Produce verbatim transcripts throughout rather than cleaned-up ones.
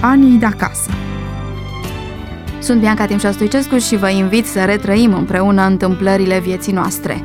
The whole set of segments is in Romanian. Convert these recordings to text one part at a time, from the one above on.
Anii de acasă. Sunt Bianca Timșa Stoicescu și vă invit să retrăim împreună întâmplările vieții noastre.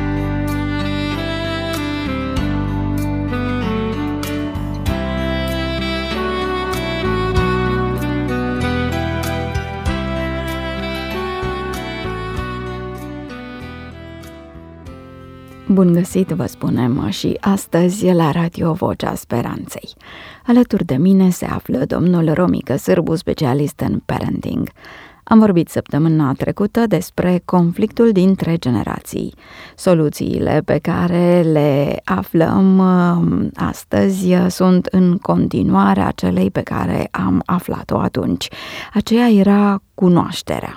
Bun găsit, vă spunem și astăzi la Radio Vocea Speranței. Alături de mine se află domnul Romică Sârbu, specialist în parenting. Am vorbit săptămâna trecută despre conflictul dintre generații. Soluțiile pe care le aflăm astăzi sunt în continuare acelei pe care am aflat-o atunci. Aceea era cunoașterea.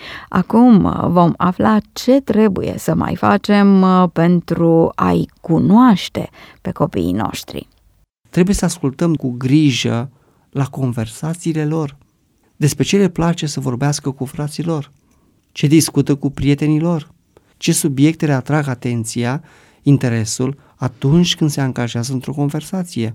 Acum vom afla ce trebuie să mai facem pentru a-i cunoaște pe copiii noștri. Trebuie să ascultăm cu grijă la conversațiile lor, despre ce le place să vorbească cu frații lor, ce discută cu prietenii lor, ce subiecte le atrag atenția, interesul atunci când se angajează într-o conversație.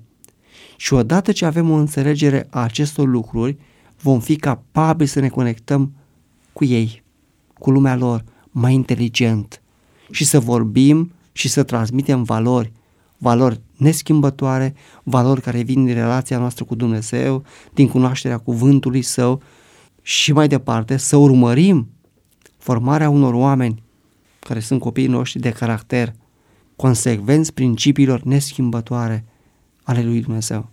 Și odată ce avem o înțelegere a acestor lucruri, vom fi capabili să ne conectăm cu ei, cu lumea lor, mai inteligent și să vorbim și să transmitem valori, valori neschimbătoare, valori care vin din relația noastră cu Dumnezeu, din cunoașterea cuvântului Său și mai departe să urmărim formarea unor oameni care sunt copiii noștri de caracter, consecvenți principiilor neschimbătoare ale lui Dumnezeu.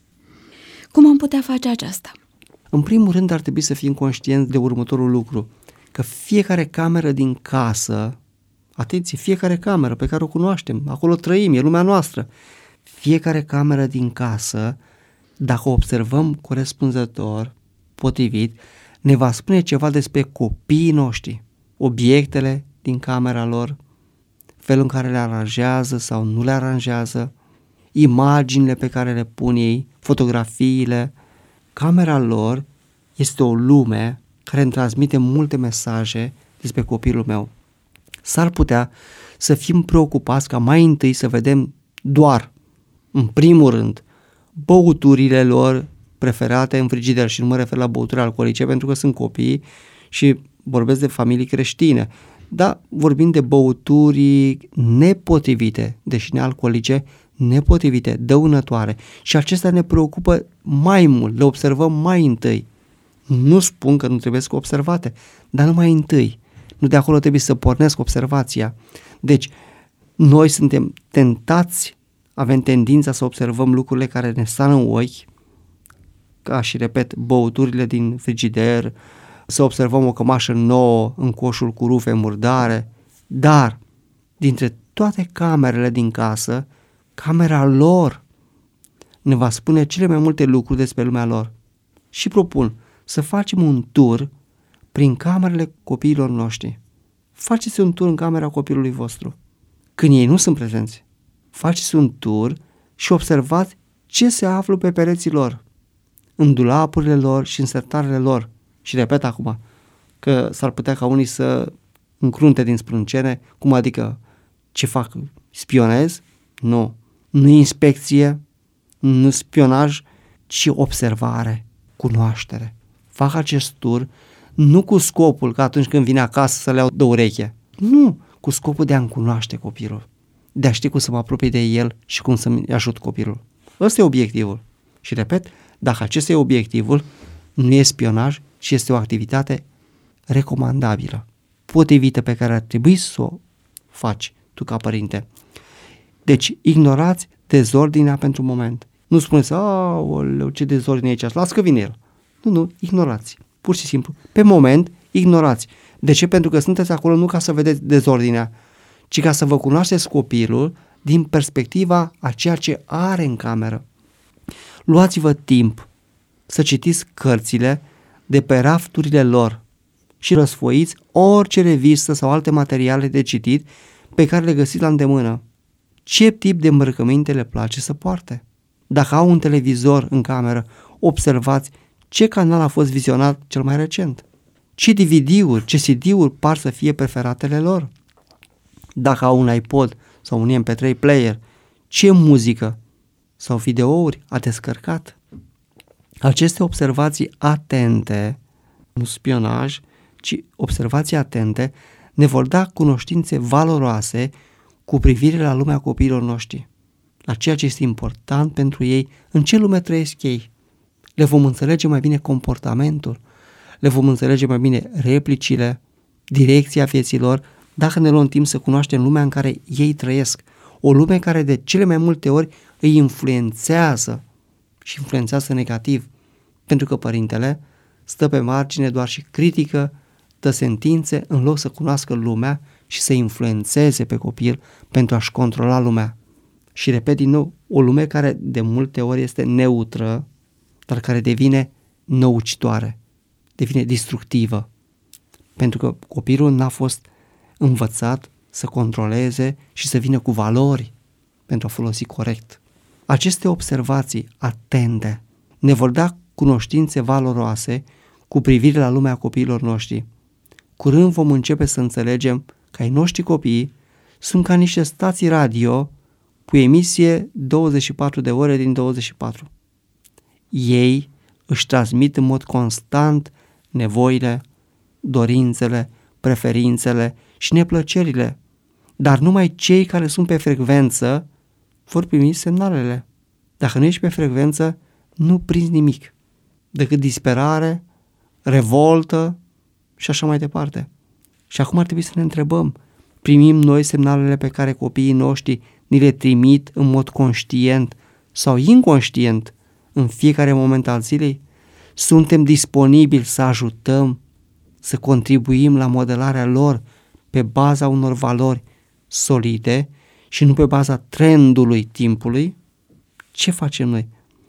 Cum am putea face aceasta? În primul rând ar trebui să fim conștienți de următorul lucru, că fiecare cameră din casă, atenție, fiecare cameră pe care o cunoaștem, acolo trăim, e lumea noastră, fiecare cameră din casă, dacă o observăm corespunzător, potrivit, ne va spune ceva despre copiii noștri, obiectele din camera lor, felul în care le aranjează sau nu le aranjează, imaginile pe care le pun ei, fotografiile. Camera lor este o lume care îmi transmite multe mesaje despre copilul meu. S-ar putea să fim preocupați ca mai întâi să vedem doar, în primul rând, băuturile lor preferate în frigider, și nu mă refer la băuturi alcoolice pentru că sunt copii și vorbesc de familii creștine, dar vorbim de băuturi nepotrivite, deși nealcoolice, nepotrivite, dăunătoare, și acestea ne preocupă mai mult, le observăm mai întâi. Nu spun că nu trebuie să observate, dar numai întâi. Nu de acolo trebuie să pornesc observația. Deci, noi suntem tentați, avem tendința să observăm lucrurile care ne sar în ochi, ca și, repet, băuturile din frigider, să observăm o cămașă nouă în coșul cu rufe murdare, dar, dintre toate camerele din casă, camera lor ne va spune cele mai multe lucruri despre lumea lor. Și propun să facem un tur prin camerele copiilor noștri. Faceți un tur în camera copilului vostru. Când ei nu sunt prezenți, faceți un tur și observați ce se află pe pereții lor, în dulapurile lor și în sertarele lor. Și repet acum că s-ar putea ca unii să încrunte din sprâncene, cum adică ce fac? Spionez? Nu. Nu inspecție, nu spionaj, ci observare, cunoaștere. Fac acest tur nu cu scopul că atunci când vine acasă să le iau de ureche. Nu, cu scopul de a-mi cunoaște copilul, de a ști cum să mă apropie de el și cum să-mi ajut copilul. Ăsta e obiectivul. Și repet, dacă acesta e obiectivul, nu e spionaj, ci este o activitate recomandabilă, potrivită, pe care ar trebui să o faci tu ca părinte. Deci, ignorați dezordinea pentru moment. Nu spuneți, aoleu, ce dezordine e aici, las că vine el. Nu, nu, ignorați. Pur și simplu. Pe moment, ignorați. De ce? Pentru că sunteți acolo nu ca să vedeți dezordinea, ci ca să vă cunoașteți copilul din perspectiva a ceea ce are în cameră. Luați-vă timp să citiți cărțile de pe rafturile lor și răsfoiți orice revistă sau alte materiale de citit pe care le găsiți la îndemână. Ce tip de îmbrăcăminte le place să poarte? Dacă au un televizor în cameră, observați ce canal a fost vizionat cel mai recent. Ce D V D-uri, ce C D-uri par să fie preferatele lor. Dacă au un iPod sau un M P trei player, ce muzică sau videouri a descărcat. Aceste observații atente, nu spionaj, ci observații atente, ne vor da cunoștințe valoroase cu privire la lumea copiilor noștri, la ceea ce este important pentru ei, în ce lume trăiesc ei. Le vom înțelege mai bine comportamentul, le vom înțelege mai bine replicile, direcția vieților, dacă ne luăm timp să cunoaștem lumea în care ei trăiesc. O lume care de cele mai multe ori îi influențează și influențează negativ, pentru că părintele stă pe margine doar și critică, dă sentințe în loc să cunoască lumea și să influențeze pe copil pentru a-și controla lumea. Și repet din nou, o lume care de multe ori este neutră, dar care devine năucitoare, devine destructivă, pentru că copilul n-a fost învățat să controleze și să vină cu valori pentru a folosi corect. Aceste observații atente ne vor da cunoștințe valoroase cu privire la lumea copiilor noștri. Curând vom începe să înțelegem că ai noștri copii sunt ca niște stații radio cu emisie douăzeci și patru de ore din douăzeci și patru. Ei își transmit în mod constant nevoile, dorințele, preferințele și neplăcerile, dar numai cei care sunt pe frecvență vor primi semnalele. Dacă nu ești pe frecvență, nu prinzi nimic, decât disperare, revoltă și așa mai departe. Și acum ar trebui să ne întrebăm, primim noi semnalele pe care copiii noștri ni le trimit în mod conștient sau inconștient în fiecare moment al zilei? Suntem disponibili să ajutăm, să contribuim la modelarea lor pe baza unor valori solide și nu pe baza trendului timpului? Ce facem noi?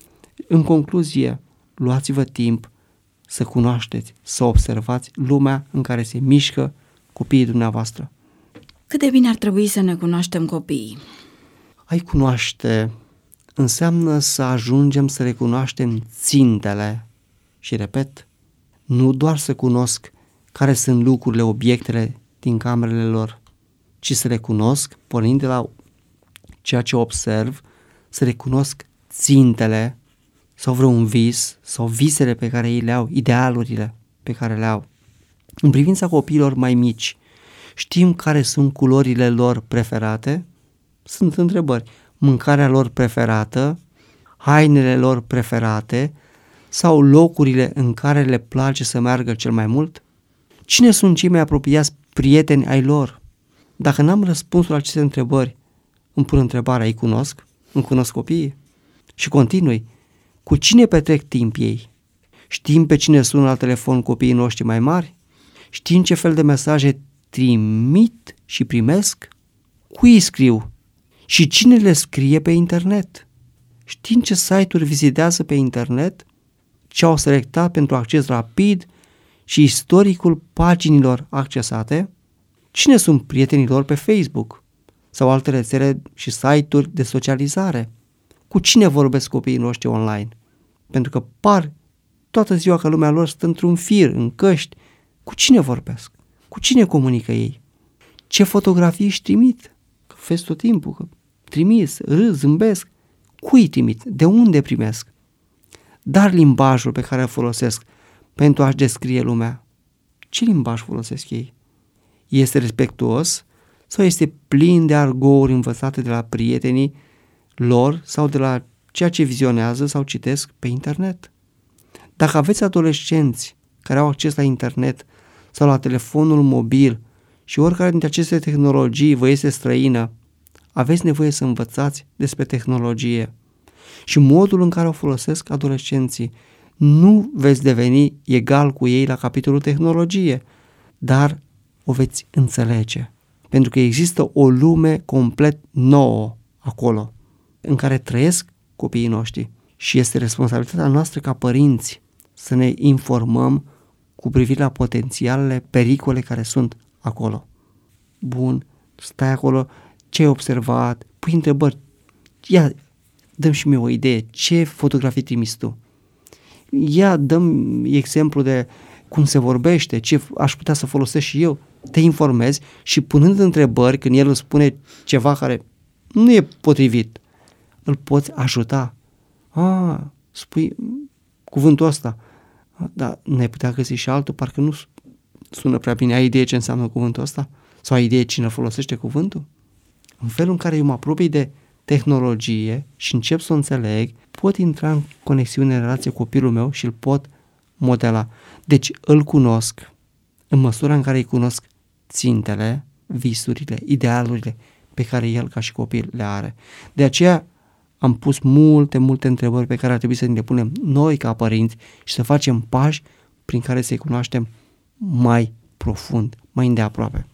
În concluzie, luați-vă timp să cunoașteți, să observați lumea în care se mișcă copiii dumneavoastră. Cât de bine ar trebui să ne cunoaștem copiii? A-i cunoaște înseamnă să ajungem să recunoaștem țintele și, repet, nu doar să cunosc care sunt lucrurile, obiectele din camerele lor, ci să le cunosc, pornind de la ceea ce observ, să recunosc țintele sau vreun vis sau visele pe care ei le au, idealurile pe care le au. În privința copiilor mai mici, știm care sunt culorile lor preferate? Sunt întrebări. Mâncarea lor preferată, hainele lor preferate sau locurile în care le place să meargă cel mai mult? Cine sunt cei mai apropiați prieteni ai lor? Dacă n-am răspunsul la aceste întrebări, îmi pun întrebarea, îi cunosc? Îmi cunosc copiii? Și continui, cu cine petrec timp ei? Știm pe cine sună la telefon copiii noștri mai mari? Știm ce fel de mesaje trimit și primesc? Cui scriu? Și cine le scrie pe internet? Știm ce site-uri vizitează pe internet? Ce au selectat pentru acces rapid și istoricul paginilor accesate? Cine sunt prietenii lor pe Facebook sau alte rețele și site-uri de socializare? Cu cine vorbesc copiii noștri online? Pentru că par toată ziua că lumea lor stă într-un fir, în căști. Cu cine vorbesc? Cu cine comunică ei? Ce fotografii își trimit? Că vezi tot timpul, că trimis, râs, zâmbesc. Cui trimit? De unde primesc? Dar limbajul pe care îl folosesc pentru a-și descrie lumea, ce limbaj folosesc ei? Este respectuos sau este plin de argouri învățate de la prietenii lor sau de la ceea ce vizionează sau citesc pe internet? Dacă aveți adolescenți care au acces la internet sau la telefonul mobil și oricare dintre aceste tehnologii vă este străină, aveți nevoie să învățați despre tehnologie și modul în care o folosesc adolescenții. Nu veți deveni egal cu ei la capitolul tehnologie, dar o veți înțelege, pentru că există o lume complet nouă acolo, în care trăiesc copiii noștri și este responsabilitatea noastră ca părinți să ne informăm cu privire la potențialele pericole care sunt acolo. Bun, stai acolo, ce ai observat? Pui întrebări. Ia, dă-mi și mie o idee. Ce fotografii trimis tu? Ia, dă-mi exemplu de cum se vorbește, ce aș putea să folosesc și eu. Te informezi și punând întrebări, când el îți spune ceva care nu e potrivit, îl poți ajuta. Ah, spui, cuvântul ăsta. Dar ne-ai putea găsi și altul, parcă nu sună prea bine. Ai idee ce înseamnă cuvântul ăsta? Sau ai idee cine folosește cuvântul? În felul în care eu mă apropii de tehnologie și încep să o înțeleg, pot intra în conexiune, în relație cu copilul meu și îl pot modela. Deci îl cunosc în măsura în care îi cunosc țintele, visurile, idealurile pe care el ca și copil le are. De aceea am pus multe, multe întrebări pe care ar trebui să ne le punem noi ca părinți și să facem pași prin care să-i cunoaștem mai profund, mai îndeaproape.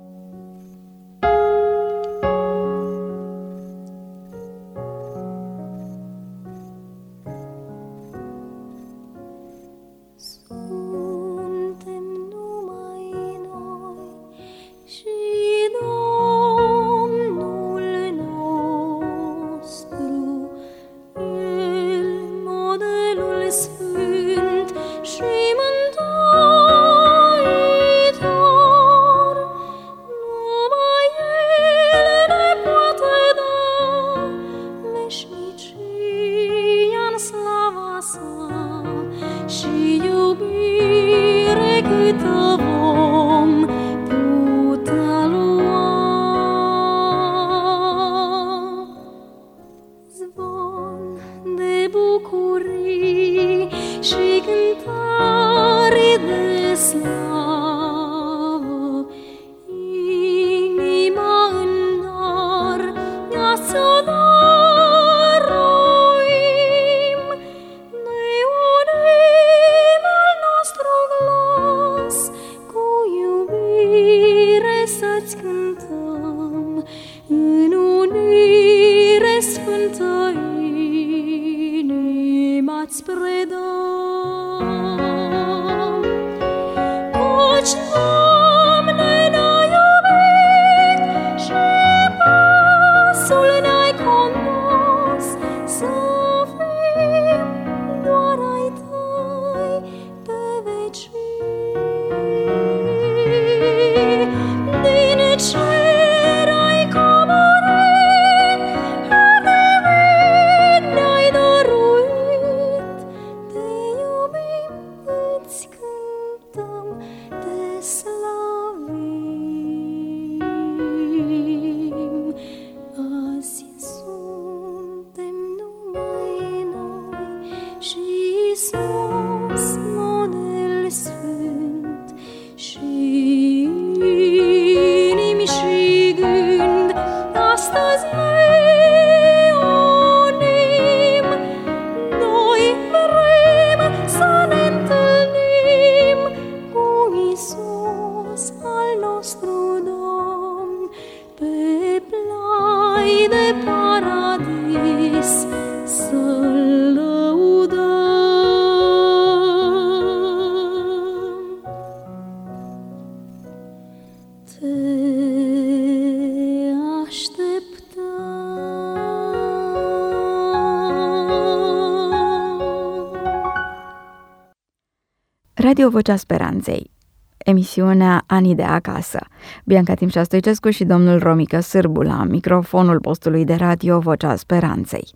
Radio Vocea Speranței, emisiunea Anii de acasă. Bianca Timșa Stoicescu și domnul Romică Sârbu la microfonul postului de radio Vocea Speranței.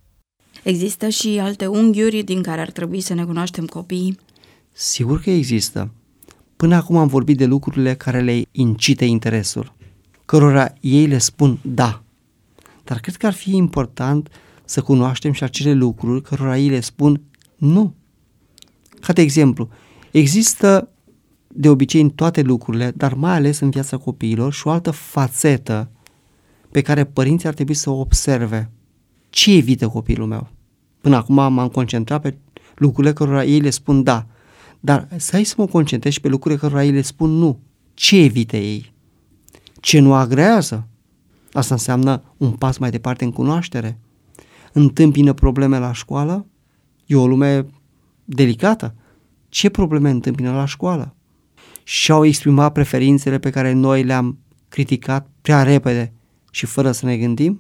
Există și alte unghiuri din care ar trebui să ne cunoaștem copiii? Sigur că există. Până acum am vorbit de lucrurile care le incite interesul, cărora ei le spun da. Dar cred că ar fi important să cunoaștem și acele lucruri cărora ei le spun nu. Ca de exemplu, există de obicei în toate lucrurile, dar mai ales în viața copiilor și o altă fațetă pe care părinții ar trebui să o observe. Ce evită copilul meu? Până acum m-am concentrat pe lucrurile cărora ei le spun da, dar să să mă concentrez și pe lucrurile cărora ei le spun nu. Ce evită ei? Ce nu agrează? Asta înseamnă un pas mai departe în cunoaștere. Întâmpină probleme la școală? E o lume delicată. Ce probleme întâmpină la școală? Și-au exprimat preferințele pe care noi le-am criticat prea repede și fără să ne gândim?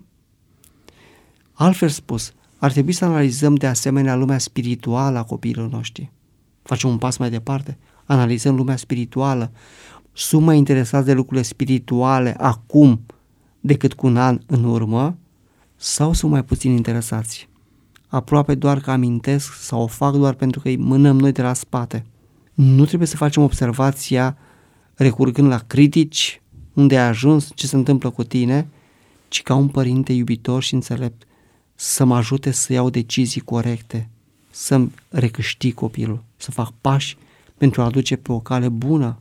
Altfel spus, ar trebui să analizăm de asemenea lumea spirituală a copiilor noștri. Facem un pas mai departe, analizăm lumea spirituală. Sunt mai interesați de lucrurile spirituale acum decât cu un an în urmă sau sunt mai puțin interesați? aproape doar că amintesc sau o fac doar pentru că îi mânăm noi de la spate. Nu trebuie să facem observația recurgând la critici, unde ai ajuns, ce se întâmplă cu tine, ci ca un părinte iubitor și înțelept să mă ajute să iau decizii corecte, să-mi recâștig copilul, să fac pași pentru a aduce pe o cale bună.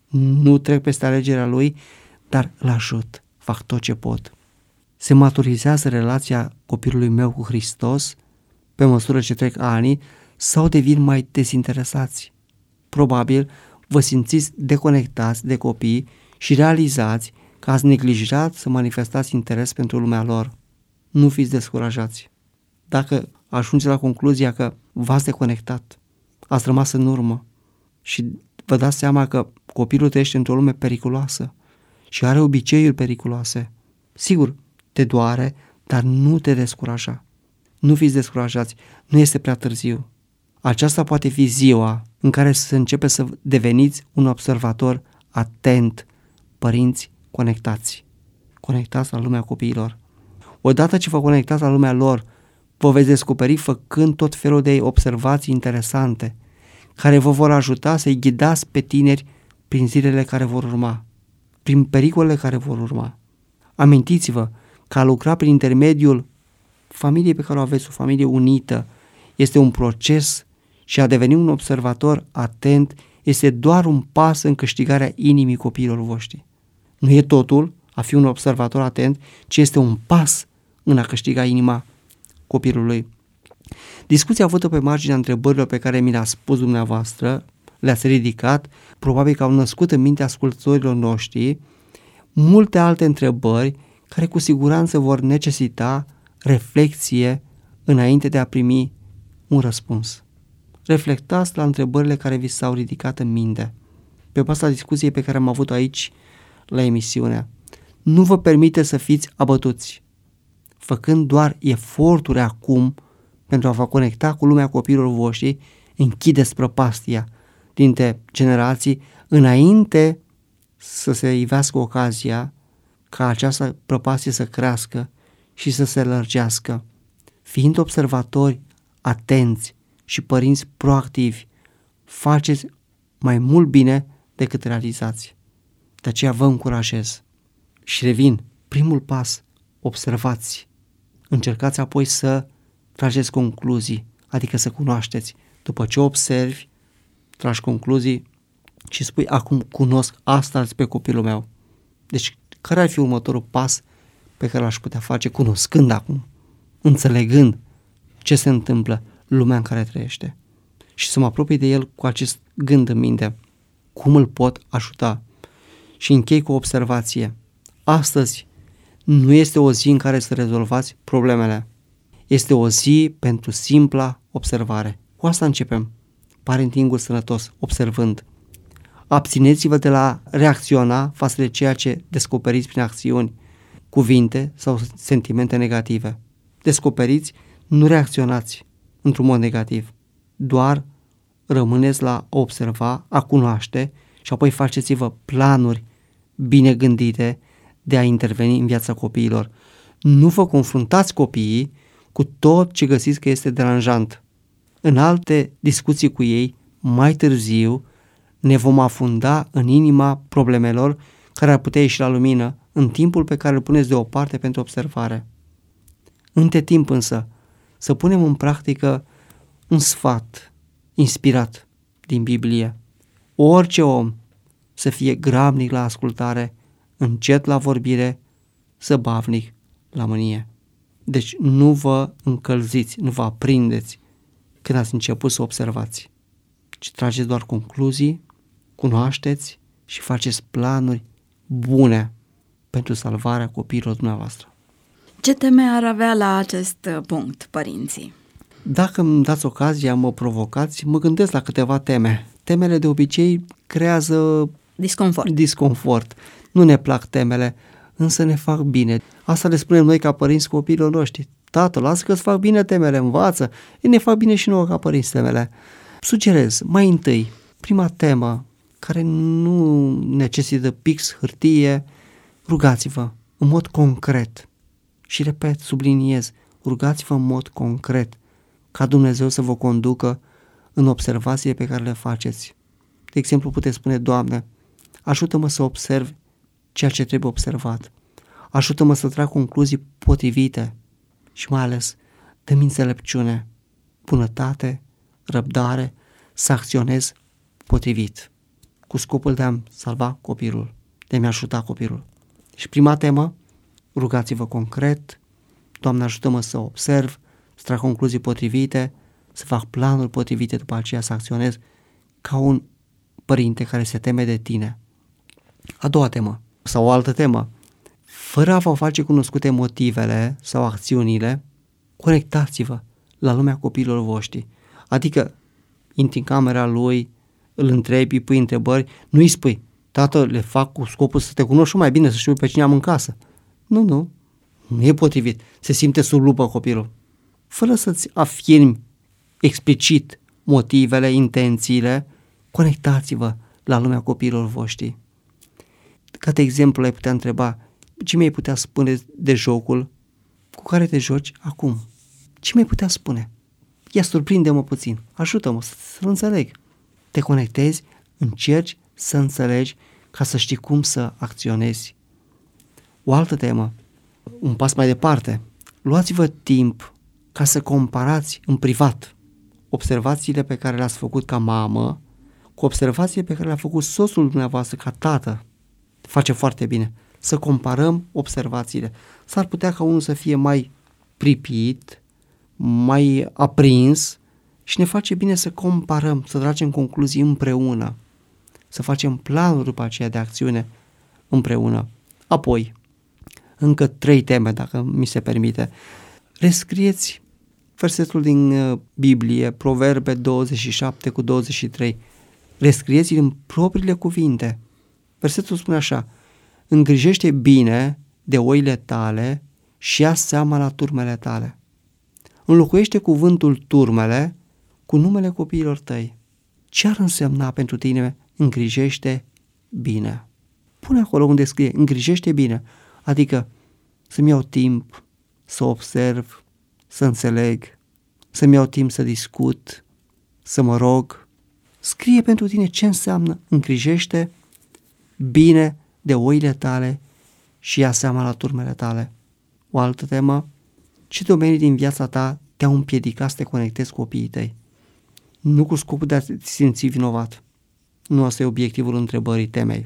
Nu trec peste alegerea lui, dar îl ajut, fac tot ce pot. Se maturizează relația copilului meu cu Hristos pe măsură ce trec ani sau devin mai dezinteresați. Probabil vă simțiți deconectați de copii și realizați că ați neglijat să manifestați interes pentru lumea lor. Nu fiți descurajați. Dacă ajungeți la concluzia că v-ați deconectat, ați rămas în urmă și vă dați seama că copilul trăiește într-o lume periculoasă și are obiceiuri periculoase, sigur, te doare, dar nu te descuraja. Nu fiți descurajați, nu este prea târziu. Aceasta poate fi ziua în care să începeți să deveniți un observator atent, părinți conectați. Conectați la lumea copiilor. Odată ce vă conectați la lumea lor, vă veți descoperi făcând tot felul de observații interesante, care vă vor ajuta să-i ghidați pe tineri prin zilele care vor urma, prin pericolele care vor urma. Amintiți-vă că a lucra prin intermediul familiei pe care o aveți, o familie unită, este un proces și a deveni un observator atent este doar un pas în câștigarea inimii copiilor voștri. Nu e totul a fi un observator atent, ci este un pas în a câștiga inima copilului. Discuția avută pe marginea întrebărilor pe care mi le-ați spus dumneavoastră, le-ați ridicat, probabil că au născut în mintea ascultătorilor noștri multe alte întrebări care cu siguranță vor necesita reflexie înainte de a primi un răspuns. Reflectați la întrebările care vi s-au ridicat în minte. Pe baza discuției pe care am avut aici la emisiune, nu vă permite să fiți abătuți, făcând doar eforturi acum pentru a vă conecta cu lumea copiilor voștri, închideți prăpastia dintre generații înainte să se ivească ocazia ca această prăpastie să crească și să se lărgească. Fiind observatori atenți și părinți proactivi, faceți mai mult bine decât realizați. De aceea vă încurajez. Și revin, primul pas, observați. Încercați apoi să trageți concluzii, adică să cunoașteți. După ce observi, tragi concluzii și spui, acum cunosc asta pe copilul meu. Deci, care ar fi următorul pas pe care l-aș putea face cunoscând acum, înțelegând ce se întâmplă, lumea în care trăiește și să mă apropii de el cu acest gând în minte, cum îl pot ajuta. Și închei cu o observație. Astăzi nu este o zi în care să rezolvați problemele. Este o zi pentru simpla observare. Cu asta începem. Parentingul sănătos, observând. Abțineți-vă de la reacționa față de ceea ce descoperiți prin acțiuni, cuvinte sau sentimente negative. Descoperiți, nu reacționați într-un mod negativ. Doar rămâneți la a observa, a cunoaște și apoi faceți-vă planuri bine gândite de a interveni în viața copiilor. Nu vă confruntați copiii cu tot ce găsiți că este deranjant. În alte discuții cu ei, mai târziu, ne vom afunda în inima problemelor care ar putea ieși la lumină în timpul pe care îl puneți deoparte pentru observare. Între timp însă, să punem în practică un sfat inspirat din Biblie. Orice om să fie grabnic la ascultare, încet la vorbire, zăbavnic la mânie. Deci nu vă încălziți, nu vă aprindeți când ați început să observați, ci trageți doar concluzii, cunoașteți și faceți planuri bune pentru salvarea copiilor dumneavoastră. Ce teme ar avea la acest punct părinții? Dacă îmi dați ocazia, mă provocați, mă gândesc la câteva teme. Temele de obicei creează disconfort. disconfort. Nu ne plac temele, însă ne fac bine. Asta le spunem noi ca părinți copiilor noștri. Tată, lasă că îți fac bine temele, învață. Ei, ne fac bine și nouă ca părinți temele. Sugerez, mai întâi, prima temă, care nu necesită pix, hârtie, rugați-vă în mod concret. Și repet, subliniez, rugați-vă în mod concret ca Dumnezeu să vă conducă în observațiile pe care le faceți. De exemplu, puteți spune: Doamne, ajută-mă să observ ceea ce trebuie observat. Ajută-mă să trag concluzii potrivite și mai ales dă-mi înțelepciune, bunătate, răbdare, să acționez potrivit, cu scopul de a-mi salva copilul, de a-mi ajuta copilul. Și prima temă, rugați-vă concret: Doamne, ajută-mă să observ, să trag concluzii potrivite, să fac planuri potrivite, după aceea să acționez ca un părinte care se teme de tine. A doua temă, sau o altă temă, fără a vă face cunoscute motivele sau acțiunile, conectați-vă la lumea copiilor voștri. Adică intri în camera lui, îl întrebi, îi pui întrebări, nu îi spui: tată, le fac cu scopul să te cunoști și mai bine, să știu pe cine am în casă. Nu, nu, nu e potrivit. Se simte sub lupă copilul. Fără să-ți afirmi explicit motivele, intențiile, conectați-vă la lumea copiilor voștri. Ca de exemplu, ai putea întreba: ce mi-ai putea spune de jocul cu care te joci acum? Ce mi-ai putea spune? Ia, surprinde-mă puțin, ajută-mă să-l înțeleg. Te conectezi, încerci să înțelegi ca să știi cum să acționezi. O altă temă, un pas mai departe, luați-vă timp ca să comparați în privat observațiile pe care le-ați făcut ca mamă cu observațiile pe care le-a făcut soțul dumneavoastră ca tată. Face foarte bine să comparăm observațiile. S-ar putea ca unul să fie mai pripit, mai aprins și ne face bine să comparăm, să tragem concluzii împreună, să facem planuri după aceea de acțiune împreună. Apoi, încă trei teme, dacă mi se permite. Rescrieți versetul din Biblie, Proverbe douăzeci și șapte cu douăzeci și trei. Rescrieți-l în propriile cuvinte. Versetul spune așa: îngrijește bine de oile tale și ia seama la turmele tale. Înlocuiește cuvântul turmele cu numele copiilor tăi. Ce ar însemna pentru tine îngrijește bine? Pune acolo unde scrie îngrijește bine, adică să-mi iau timp să observ, să înțeleg, să-mi iau timp să discut, să mă rog. Scrie pentru tine ce înseamnă îngrijește bine de oile tale și ia seama la turmele tale. O altă temă: ce domenii din viața ta te-au împiedicat să te conectezi cu copiii tăi? Nu cu scopul de a te simți vinovat. Nu asta e obiectivul întrebării temei,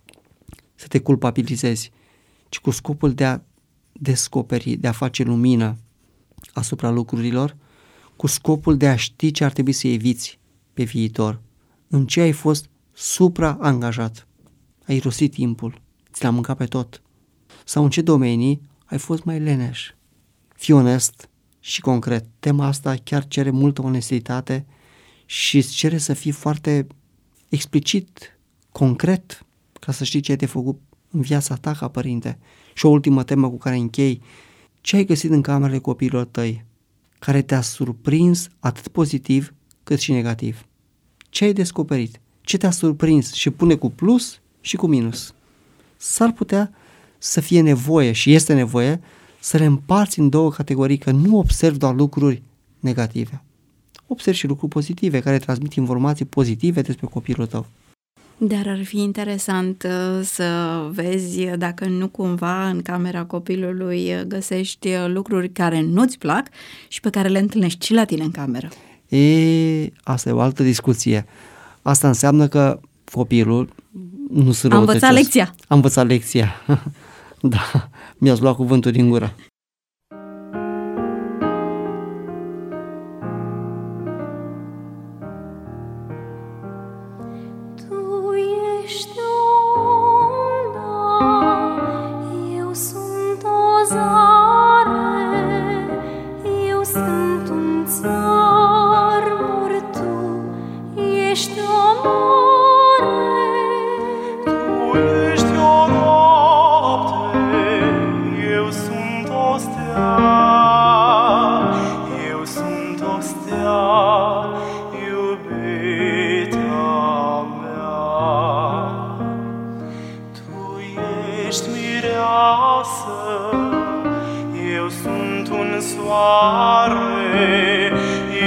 să te culpabilizezi, ci cu scopul de a descoperi, de a face lumină asupra lucrurilor, cu scopul de a ști ce ar trebui să eviți pe viitor, în ce ai fost supraangajat. Ai irosit timpul, ți l-a mâncat pe tot. Sau în ce domenii ai fost mai leneș. Fii onest și concret. Tema asta chiar cere multă onestitate și îți cere să fii foarte explicit, concret, ca să știi ce ai de făcut în viața ta ca părinte. Și o ultimă temă cu care închei: ce ai găsit în camerele copiilor tăi care te-a surprins atât pozitiv cât și negativ? Ce ai descoperit? Ce te-a surprins? Și pune cu plus și cu minus. S-ar putea să fie nevoie și este nevoie să le împarți în două categorii, că nu observi doar lucruri negative. Observi și lucruri pozitive care transmit informații pozitive despre copilul tău. Dar ar fi interesant să vezi dacă nu cumva în camera copilului găsești lucruri care nu-ți plac și pe care le întâlnești și la tine în cameră. E, asta e o altă discuție. Asta înseamnă că copilul nu se A învățat lecția. A învățat lecția. Da, mi-ați luat cuvântul din gură. Eu sunt un soare,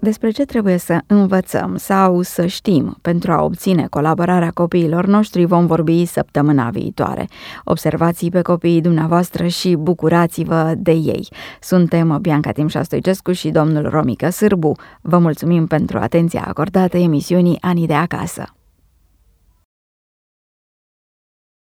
Despre ce trebuie să învățăm sau să știm pentru a obține colaborarea copiilor noștri vom vorbi săptămâna viitoare. Observați pe copiii dumneavoastră și bucurați-vă de ei. Suntem Bianca Timșa Stoicescu și domnul Romică Sârbu. Vă mulțumim pentru atenția acordată emisiunii Anii de acasă.